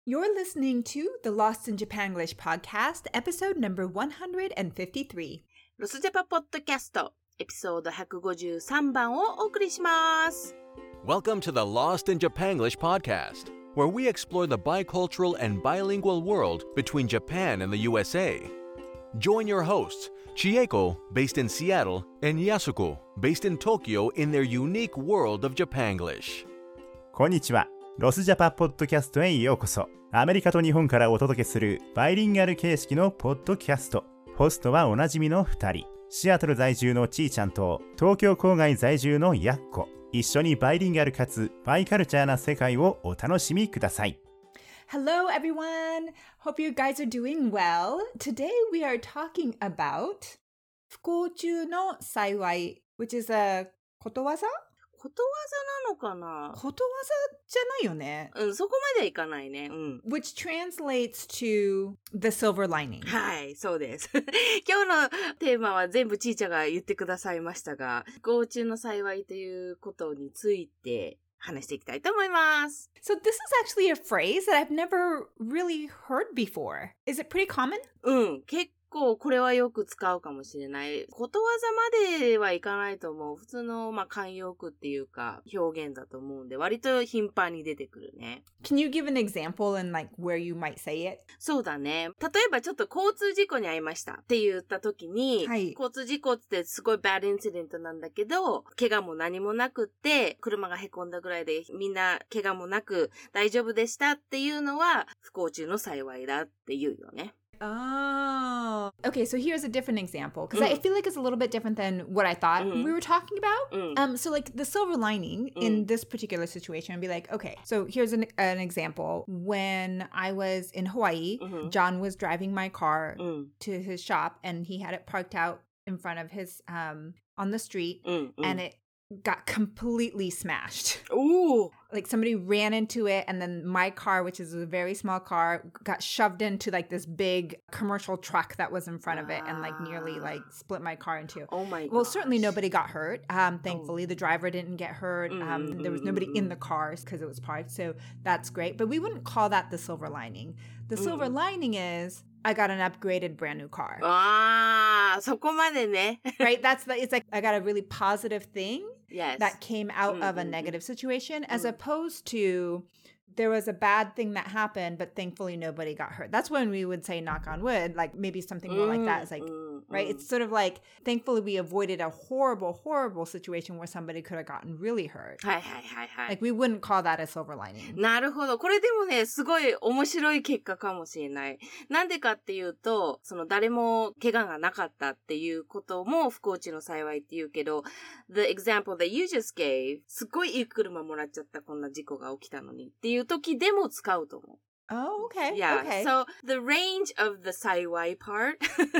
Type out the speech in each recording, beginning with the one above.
You're listening to the Lost in Japanglish podcast, episode number 153. ロスジャパポッドキャストエピソード153番をお送りします。 Welcome to the Lost in Japanglish podcast, where we explore the bicultural and bilingual world between Japan and the USA. Join your hosts, Chieko, based in Seattle, and Yasuko, based in Tokyo, in their unique world of Japanglish. こんにちは。ロスジャパポッドキャストへようこそ。アメリカと日本からお届けするバイリンガル形式のポッドキャスト。ホストはおなじみの2人。シアトル在住のちーちゃんと東京郊外在住のやっこ。一緒にバイリンガルかつバイカルチャーな世界をお楽しみください。 Hello, everyone. Hope you guys are doing well. Today we are talking about 不幸中の幸い, which is a ことわざ? ことわざなのかな? ことわざじゃないよね。 そこまではいかないね。 Which translates to the silver lining. はい、そうです。今日のテーマは全部ちーちゃんが言ってくださいましたが、不幸中の幸いということについて話していきたいと思います。 So this is actually a phrase that I've never really heard before. Is it pretty common? 結構これはよく使うかもしれない。ことわざまではいかないと思う。普通の慣用句っていうか表現だと思うんで、割と頻繁に出てくるね。 Can you give an example in like where you might say it? そうだね。例えばちょっと交通事故に遭いましたって言った時に、 はい、 交通事故ってすごいバッドインシデントなんだけど、怪我も何もなくって、車がへこんだぐらいでみんな怪我もなく大丈夫でしたっていうのは不幸中の幸いだって言うよね。 Oh, okay. So here's a different example because I feel like it's a little bit different than what I thought we were talking about. So like the silver lining in this particular situation would be like, okay, so here's an example. When I was in Hawaii, John was driving my car to his shop and he had it parked out in front of his, on the street and it got completely smashed. Ooh. Like somebody ran into it and then my car, which is a very small car, got shoved into like this big commercial truck that was in front of it and like nearly like split my car in two. Oh my god. Well, certainly nobody got hurt. Thankfully, the driver didn't get hurt. There was nobody in the car because it was parked. So that's great. But we wouldn't call that the silver lining. The silver lining is I got an upgraded brand new car. そこまでね。 Right? It's like I got a really positive thing that came out of a negative situation as opposed to there was a bad thing that happened, but thankfully nobody got hurt. That's when we would say knock on wood, like maybe something more like that is like, right? It's sort of like, thankfully we avoided a horrible, horrible situation where somebody could have gotten really hurt. はいはいはいはい。 Like we wouldn't call that a silver lining. なるほど。これでもね、すごい面白い結果かもしれない。なんでかっていうと、その誰も怪我がなかったっていうことも不幸中の幸いって言うけど、the example that you just gave, すっごいいい車もらっちゃったこんな事故が起きたのにっていう時でも使うと思う。 Oh, okay. Yeah. Okay. So the range of the saiwai part,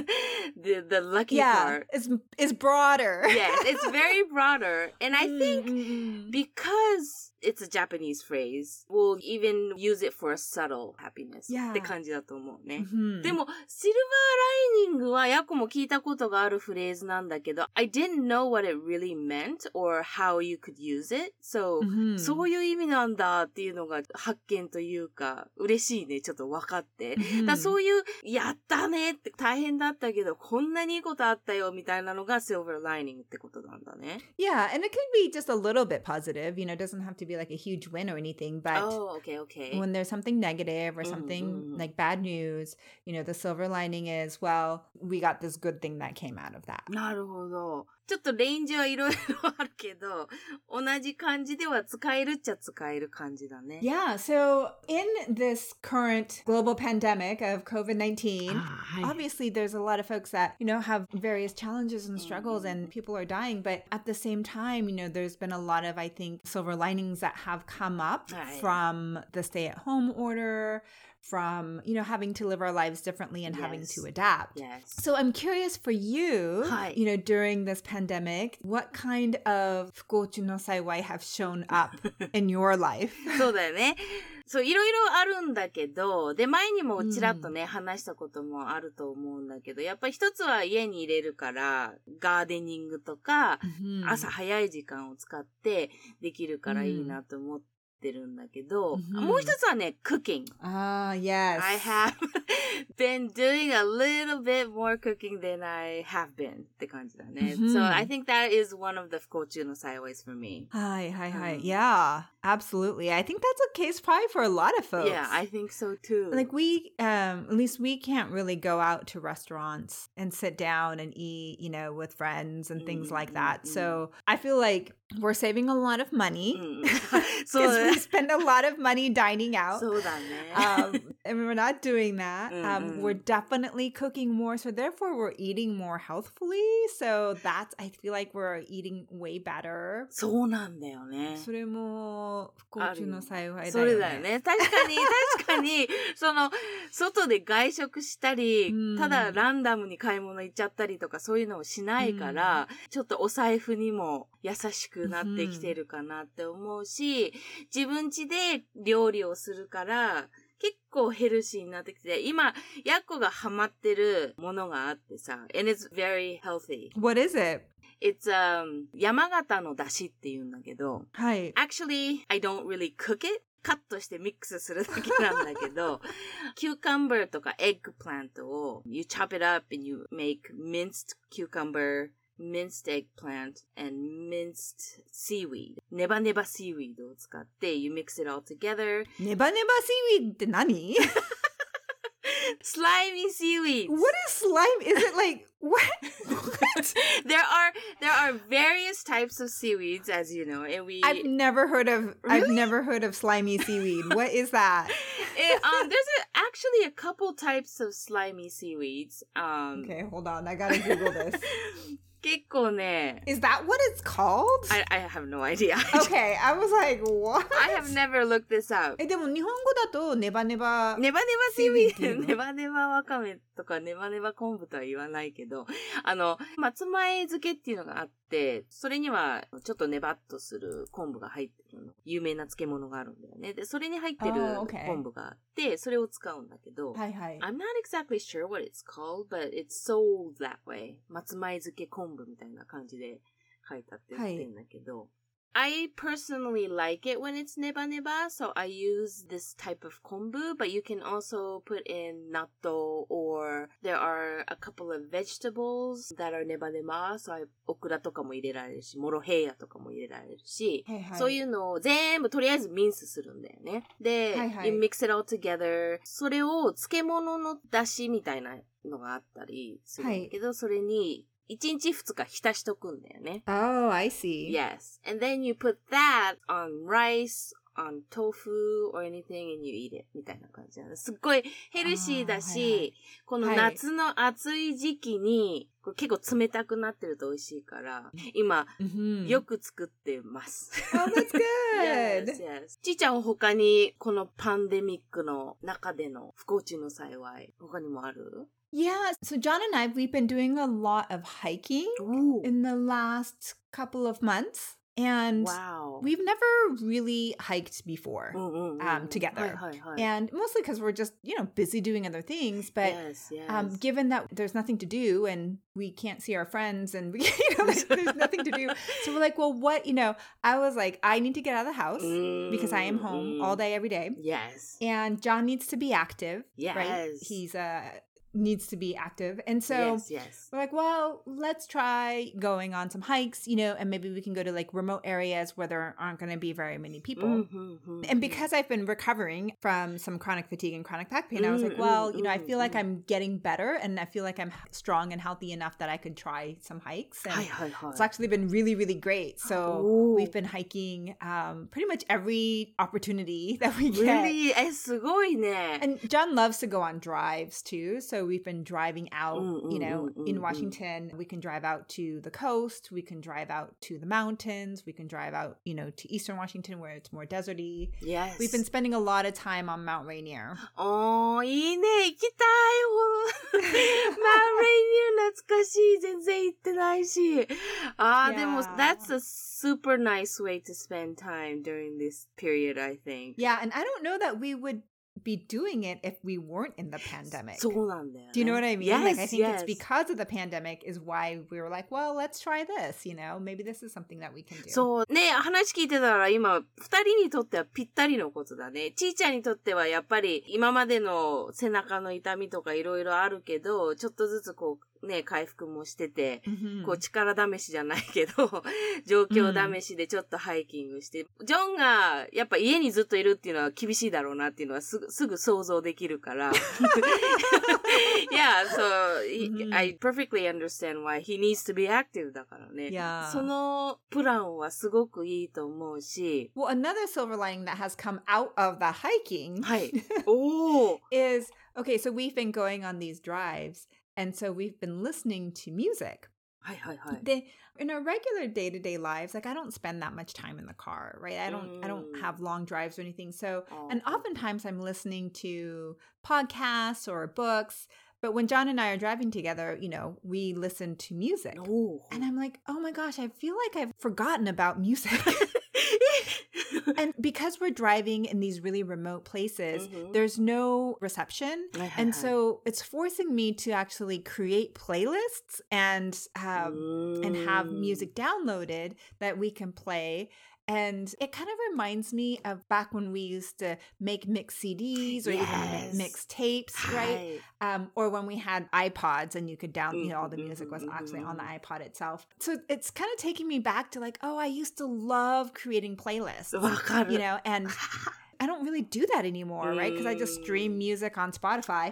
the lucky part, is broader. Yes, it's very broader. And I think because it's a Japanese phrase, we'll even use it for a subtle happiness. って感じだと思うね。でも、シルバーライニングはヤコも聞いたことがあるフレーズなんだけど、I didn't know what it really meant or how you could use it. So, そういう意味なんだっていうのが発見というか、嬉しいね、ちょっと分かって。だそういう、やったねって大変だったけど、こんなにいいことあったよみたいなのが silver lining ってことなんだね。 Yeah, and it could be just a little bit positive. You know, it doesn't have to be like a huge win or anything, but okay. when there's something negative or something like bad news, you know, the silver lining is, well, we got this good thing that came out of that. なるほど。ちょっとレンジはいろいろあるけど、同じ感じでは使えるっちゃ使える感じだね。 Yeah, so in this current global pandemic of COVID-19, obviously there's a lot of folks that, you know, have various challenges and struggles and people are dying, but at the same time, you know, there's been a lot of, I think, silver linings that have come up from the stay-at-home order, from, you know, having to live our lives differently and having to adapt. So I'm curious for you, you know, during this pandemic, what kind of 不幸中の幸い have shown up in your life? そうだよね。そう、いろいろあるんだけど、で、前にもちらっとね、話したこともあると思うんだけど、やっぱり一つは家に入れるから、ガーデニングとか、朝早い時間を使ってできるからいいなと思っってるんだけど、もう一つはね、cooking. Yes. I have been doing a little bit more cooking than I have been って感じだね。So I think that is one of the 不幸中の幸い for me. はいはいはい。Yeah, absolutely. I think that's a case probably for a lot of folks. Yeah, I think so too. Like we, at least we can't really go out to restaurants and sit down and eat, you know, with friends and things like that. So I feel like we're saving a lot of money because we spend a lot of money dining out. そうだね。 And we're not doing that. We're definitely cooking more. So therefore, we're eating more healthfully. So that's, I feel like we're eating way better. そうなんだよね。 それも不幸中の幸いだよね。 それだよね。確かに、外で外食したり、ただランダムに買い物行っちゃったりとかそういうのをしないから、ちょっとお財布にも優しくなってきてるかなって思うし、自分家で料理をするから、結構ヘルシーになってきて、今、ヤッコがハマってるものがあってさ、and it's very healthy. What is it? It's, 山形の出汁って言うんだけど、 はい。 Actually, I don't really cook it. カットしてミックスするだけなんだけど、cucumber とか eggplant を you chop it up and you make minced cucumber,minced eggplant and minced seaweed. ネバネバ seaweed を使って you mix it all together. ネバネバ seaweed って何 Slimy seaweed. What is slime? Is it like what? There are various types of seaweeds, as you know, and I've never heard of slimy seaweed. What is that? There's actually a couple types of slimy seaweeds. Okay, hold on. I gotta Google this. 結構ね Is that what it's called? I have no idea. Okay, I was like, what? I have never looked this up. でも日本語だとネバネバシーウィード、ネバネバわかめとかネバネバ昆布とは言わないけど、松前漬けっていうのがあって、それにはちょっとネバっとする昆布が入ってるの。有名な漬物があるんだよね。で、それに入ってる昆布があって、それを使うんだけど、 はいはい。 I'm not exactly sure what it's called, but it's sold that way. 松前漬け昆布みたいな感じで書いてあって売ってんだけど、I personally like it when it's neba neba, so I use this type of kombu, but you can also put in natto or there are a couple of vegetables that are neba neba, so okra とかも入れられるし、モロヘイヤとかも入れられるし、そういうのを全部とりあえずミンスするんだよね。で、you mix it all together. それを漬物の出汁みたいなのがあったりするんだけど、それに1日2日浸しとくんだよね。 Oh, I see. Yes. And then you put that on rice, on tofu or anything and you eat it みたいな感じなんです。すっごいヘルシーだし、この夏の暑い時期に、これ結構冷たくなってると美味しいから、今、よく作ってます。 Oh, that's good! Yes, yes. ちーちゃんは他にこのパンデミックの中での不幸中の幸い、他にもある ？Yeah, so John and I, we've been doing a lot of hiking in the last couple of months. And we've never really hiked before together. And mostly because we're just, busy doing other things. But given that there's nothing to do and we can't see our friends and there's nothing to do. So we're like, well, what, I was like, I need to get out of the house because I am home all day, every day. Yes. And John needs to be active. Yes. Right? He's needs to be active. And so we're like, well, let's try going on some hikes, and maybe we can go to like remote areas where there aren't going to be very many people. And because I've been recovering from some chronic fatigue and chronic back pain, I was like, well, I feel like I'm getting better and I feel like I'm strong and healthy enough that I could try some hikes. And it's actually been really, really great. So we've been hiking pretty much every opportunity that we get. Really? すごいね。 And John loves to go on drives too. So we've been driving out, in Washington. We can drive out to the coast. We can drive out to the mountains. We can drive out, to Eastern Washington where it's more deserty. Yes. We've been spending a lot of time on Mount Rainier. いいね。行きたい。Mount Rainier 懐かしい。全然行ってないし。でも that's a super nice way to spend time during this period, I think. Yeah, and I don't know that we would be doing it if we weren't in the pandemic. そうなんだよね。 Do you know what I mean? Yes, like I think yes. it's because of the pandemic is why we were like, well, let's try this, you know? Maybe this is something that we can do. そうね、話聞いてたら今、二人にとってはぴったりのことだね。ちーちゃんにとってはやっぱり今までの背中の痛みとかいろいろあるけど、ちょっとずつこうね、回復もしてて、こう力試しじゃないけど、状況試しでちょっとハイキングして、ジョンがやっぱ家にずっといるっていうのは厳しいだろうなっていうのはすぐ想像できるから。Yeah, so I perfectly understand why he needs to be active だからね。 Yeah. そのプランはすごくいいと思うし。 Well, another silver lining that has come out of the hiking はい。おー。 is, okay, so we've been going on these drives, and so we've been listening to music. はいはいはい。 で in our regular day-to-day lives, like I don't spend that much time in the car, right? I don't have long drives or anything. So, and oftentimes I'm listening to podcasts or books. But when John and I are driving together, you know, we listen to music. Oh. And I'm like, oh my gosh, I feel like I've forgotten about music. And because we're driving in these really remote places, there's no reception. And so it's forcing me to actually create playlists and have music downloaded that we can play. And it kind of reminds me of back when we used to make mixed CDs or even mixed tapes, right? Or when we had iPods and you could download, all the music was actually on the iPod itself. So it's kind of taking me back to like, oh, I used to love creating playlists, you know, and I don't really do that anymore, right? Because I just stream music on Spotify.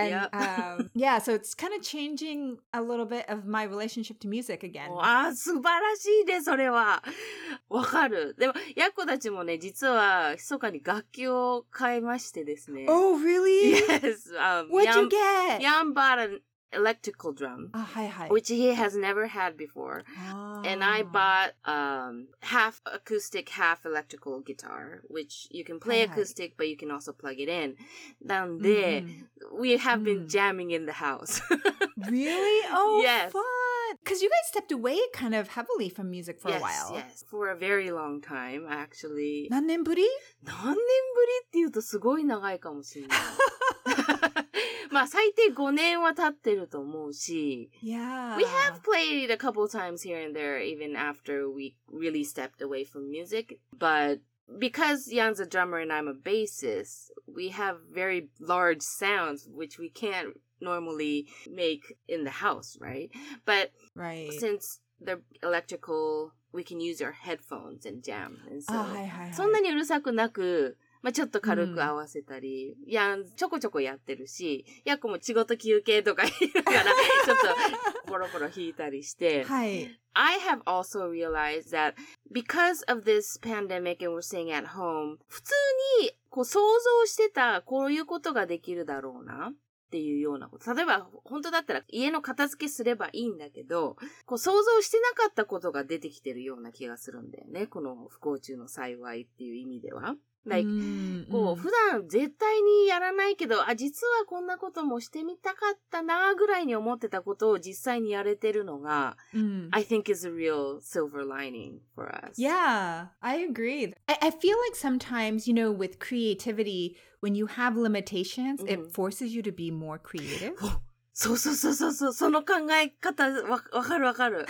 And yeah, so it's kind of changing a little bit of my relationship to music again. 素晴らしいね、それは。わかる。でも、ヤッコたちもね、実は、密かに楽器を買いましてですね。 Oh, really? Yes. What'd you get? Jan bought an electrical drum, which he has never had before. And I bought half acoustic, half electrical guitar, which you can play acoustic, but you can also plug it in. なんで、we have been jamming in the house. Really? Oh, yes. Fun. Because you guys stepped away kind of heavily from music for a while. Yes, for a very long time, actually. 何年ぶり？ 何年ぶりって言うとすごい長いかもしれない。まあ最低5年は経ってると思うし、 Yeah. We have played a couple times here and there even after we really stepped away from music. But because Jan's a drummer and I'm a bassist, we have very large sounds which we can't normally make in the house, right? But since they're electrical, we can use our headphones and jam. And so, そんなにうるさくなく、まあ、ちょっと軽く合わせたり、やん、ちょこちょこやってるし、やっこも仕事休憩とか言うから、ちょっとポロポロ弾いたりして。 はい。 I have also realized that because of this pandemic and we're staying at home, 普通にこう想像してたこういうことができるだろうなっていうようなこと。例えば、本当だったら家の片付けすればいいんだけど、こう想像してなかったことが出てきてるような気がするんだよね。この不幸中の幸いっていう意味では。Like, こう普段絶対にやらないけど、実はこんなこともしてみたかったなぐらいに思ってたことを実際にやれてるのが、I think is a real silver lining for us. Yeah, I agree. I feel like sometimes, you know, with creativity, when you have limitations, it forces you to be more creative. そう、その考え方わかる。And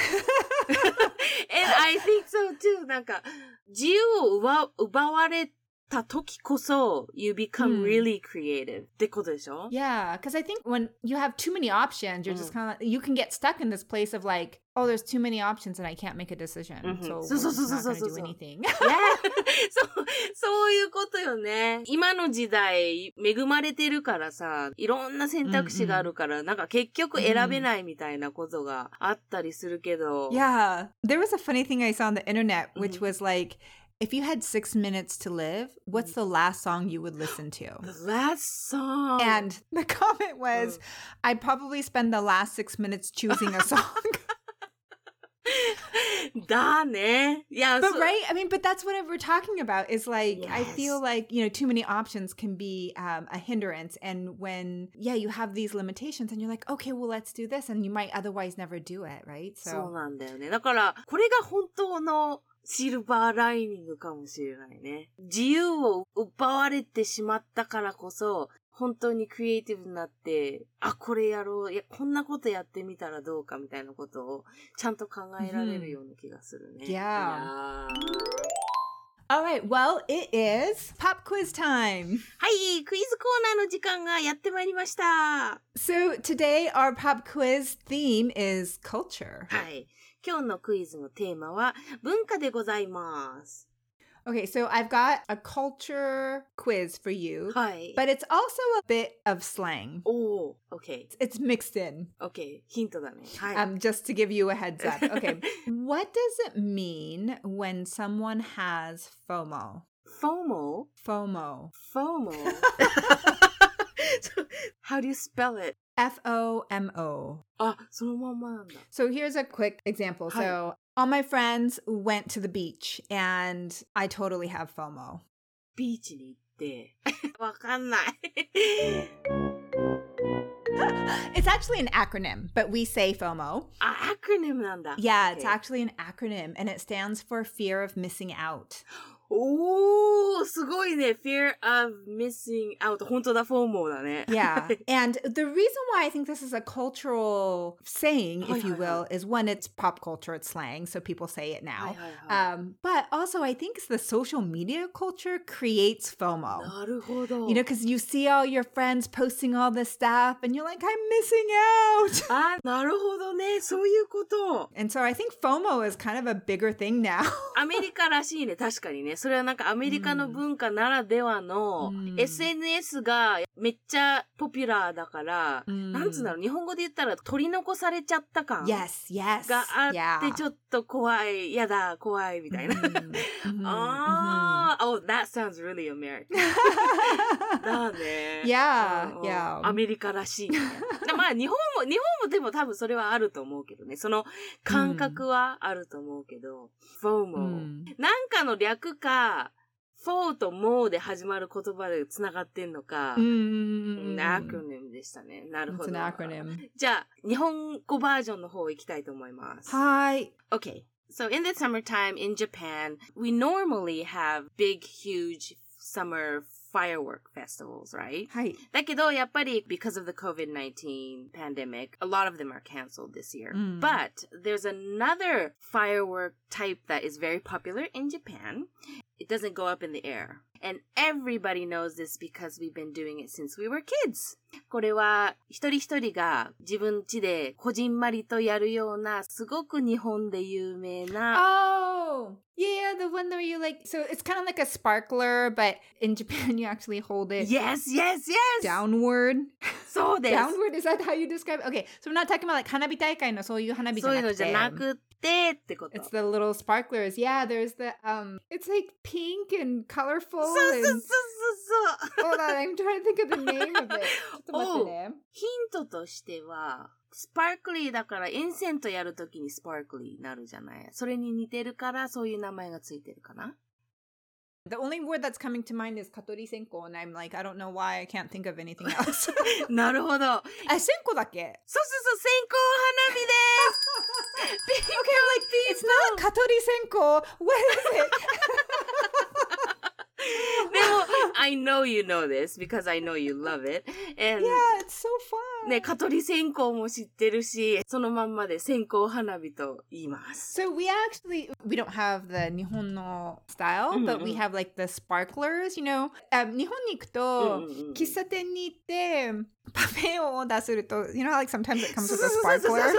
I think so too. なんか、自由を奪われた時こそ you become really creative ってことでしょ? Yeah, because I think when you have too many options, you're just kind of, you can get stuck in this place of like, oh, there's too many options and I can't make a decision. So we're not going to do anything. Yeah. そういうことよね。今の時代、恵まれてるからさ、いろんな選択肢があるから、なんか結局選べないみたいなことがあったりするけど。 Yeah. There was a funny thing I saw on the internet, which was like, if you had 6 minutes to live, what's the last song you would listen to? The last song. And the comment was, I'd probably spend the last 6 minutes choosing a song. だね。Yeah. But right? I mean, but that's what we're talking about is like, I feel like, you know, too many options can be a hindrance. And when, you have these limitations and you're like, okay, well, let's do this. And you might otherwise never do it, right? そうなんだよね。だから、これが本当のシルバーライニングかもしれないね。自由を奪われてしまったからこそ、本当にクリエイティブになって、あ、これやろう、いや、こんなことやってみたらどうかみたいなことをちゃんと考えられるような気がするね。 Yeah. All right, well, it is pop quiz time. はい、クイズコーナーの時間がやってまいりました。 So today our pop quiz theme is culture. はい、今日のクイズのテーマは文化でございます。 Okay, so I've got a culture quiz for you, はい。 but it's also a bit of slang. おー、OK。 It's mixed in. OK、ヒントだね。はい。 Just to give you a heads up. Okay, what does it mean when someone has FOMO? FOMO? FOMO. FOMO? How do you spell it? FOMO. あ、そのまんまなんだ。 So here's a quick example. So all my friends went to the beach and I totally have FOMO. ビーチに行って、わかんない。 It's actually an acronym, but we say FOMO. あ、アクロニムなんだ。 Yeah, it's actually an acronym and it stands for fear of missing out. おー、すごいね。Fear of missing out. 本当だ、FOMO だね。 Yeah. And the reason why I think this is a cultural saying, if you will, is one, it's pop culture, it's slang, so people say it now. But also, I think the social media culture creates FOMO. なるほど。 You know, because you see all your friends posting all this stuff and you're like, I'm missing out. あ、なるほどね。そういうこと。 And so I think FOMO is kind of a bigger thing now. アメリカらしいね。確かにね。それはなんかアメリカの文化ならではの、SNS がめっちゃポピュラーだから、なんつうんだろう、日本語で言ったら取り残されちゃった感 Yes, yes. があってちょっと怖い、やだ、怖いみたいな。ああ、Oh, that sounds really American. だね。 Yeah, yeah. アメリカらしいね。まあ日本もでも多分それはあると思うけどね。その感覚はあると思うけど。FOMO。なんかの略か、FO と MO で始まる言葉で繋がってんのか、アクロニムでしたね。なるほど。 It's an acronym. じゃあ、日本語バージョンの方行きたいと思います。 はい。 Okay. So in the summertime in Japan, we normally have big, huge summer firework festivals, right? はい。 だけど、やっぱり because of the COVID-19 pandemic, a lot of them are canceled this year. But there's another firework type that is very popular in Japan. It doesn't go up in the air. And everybody knows this because we've been doing it since we were kids. これは一人一人が自分家でこじんまりとやるようなすごく日本で有名な Oh, yeah, the one where you like, so it's kind of like a sparkler, but in Japan you actually hold it Yes! downward. そうです。 Downward, is that how you describe it? Okay, so we're not talking about like 花火大会のそういう花火じゃなくて。 そういうのじゃなくてってこと。 It's the little sparklers. Yeah, there's the, it's like pink and colorful. そう。 Hold on, I'm trying to think of the name of it. ちょっと待ってね。 ヒントとしては、スパークリーだからインセントやるときにスパークリーになるじゃない。それに似てるからそういう名前がついてるかな。 The only word that's coming to mind is 蚊取り線香 and I'm like, I don't know why I can't think of anything else. なるほど。 あ、線香だっけ？ そう、線香花火です。 Okay, I'm like, it's not 蚊取り線香. What is it? でも、I know you know this because I know you love it. And yeah, it's so fun. ね、蚊取り線香も知ってるし、そのまんまで線香花火と言います。 So we don't have the 日本の style, but we have like the sparklers, you know. 日本に行くと、喫茶店に行って、パフェを出すると、you know, like sometimes it comes with a sparkler.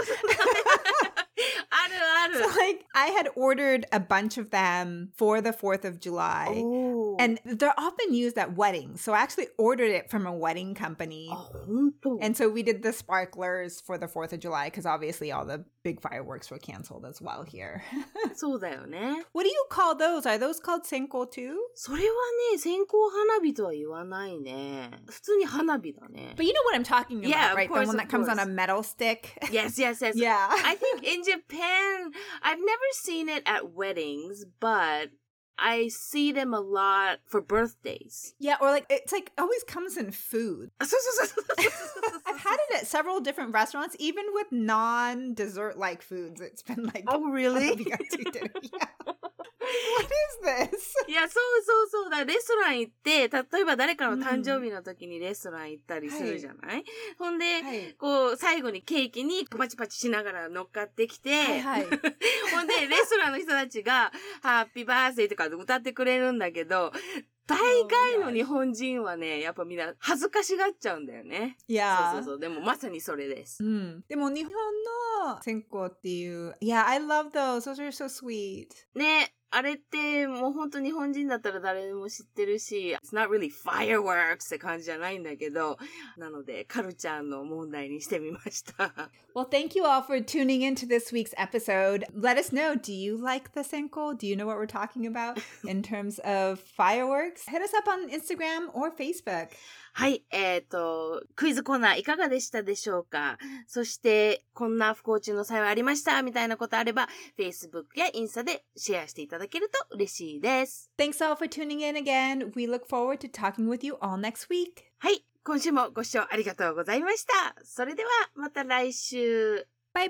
ある。 So like I had ordered a bunch of them for the 4th of July. Oh. And they're often used at weddings. So I actually ordered it from a wedding company. あ、本当。 And so we did the sparklers for the 4th of July because obviously all the big fireworks were canceled as well here. そうだよね。 What do you call those? Are those called 線香 too? それはね、線香花火とは言わないね。普通に花火だね。 But you know what I'm talking about, Yeah, right? of course, The one that comes on a metal stick. Yes. Yeah. I think in Japan, I've never seen it at weddings, but I see them a lot for birthdays. Yeah, or like it's like always comes in food. そう。 I've had it at several different restaurants, even with non-dessert like foods. It's been like, Oh, really? Yeah. What is this? いや、そう。だからレストラン行って、例えば誰かの誕生日の時にレストラン行ったりするじゃない、ほんで、こう、最後にケーキにパチパチしながら乗っかってきて、ほんで、レストランの人たちが、ハッピーバースデーとか歌ってくれるんだけど、大概の日本人はね、やっぱみんな恥ずかしがっちゃうんだよね。 いやそう。でもまさにそれです。 でも日本の線香っていう、Yeah, I love those. Those are so sweet. ね、あれってもう本当日本人だったら誰でも知ってるし、It's not really fireworks って感じじゃないんだけど、なのでカルチャーの問題にしてみました。 Well, thank you all for tuning into this week's episode. Let us know, do you like the senko? Do you know what we're talking about in terms of fireworks? Hit us up on Instagram or Facebook. はい、クイズコーナーいかがでしたでしょうか？そして、こんな不幸中の幸いありましたみたいなことあれば、Facebook やインスタでシェアしていただけると嬉しいです。 Thanks all for tuning in again. We look forward to talking with you all next week. はい、今週もご視聴ありがとうございました。それではまた来週。 Bye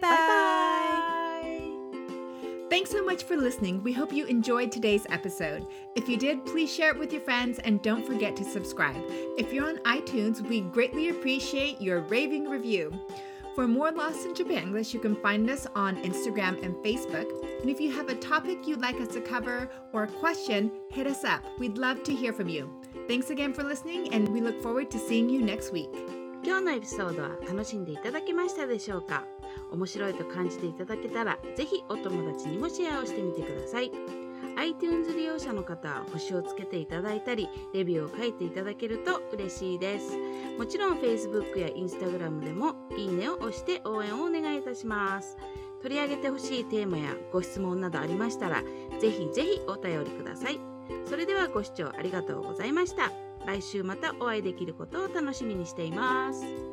bye.Thanks so much for listening. We hope you enjoyed today's episode. If you did, please share it with your friends and don't forget to subscribe. If you're on iTunes, we greatly appreciate your raving review. For more Lost in Japanglish, you can find us on Instagram and Facebook. And if you have a topic you'd like us to cover or a question, hit us up. We'd love to hear from you. Thanks again for listening, and we look forward to seeing you next week. 今日のエピソードは楽しんでいただけましたでしょうか？面白いと感じていただけたら、ぜひお友達にもシェアをしてみてください。iTunes 利用者の方は星をつけていただいたり、レビューを書いていただけると嬉しいです。もちろん Facebook や Instagram でもいいねを押して応援をお願いいたします。取り上げてほしいテーマやご質問などありましたら、ぜひぜひお便りください。それではご視聴ありがとうございました。来週またお会いできることを楽しみにしています。